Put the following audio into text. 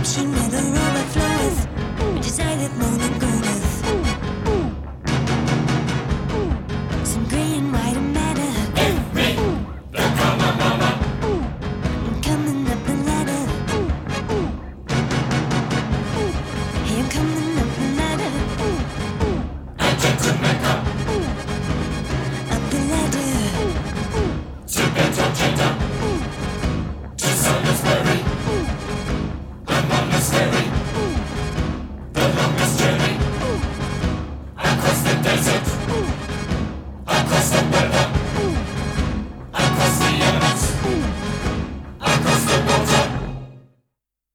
machine where the robot floweth. We decided morning goodeth. Some grey and white matter. The Kama Mama. I'm coming up the ladder. Hey, I'm coming up the ladder. A gentleman come Up the ladder. to Beto Jetta. To Salisbury. A monastery.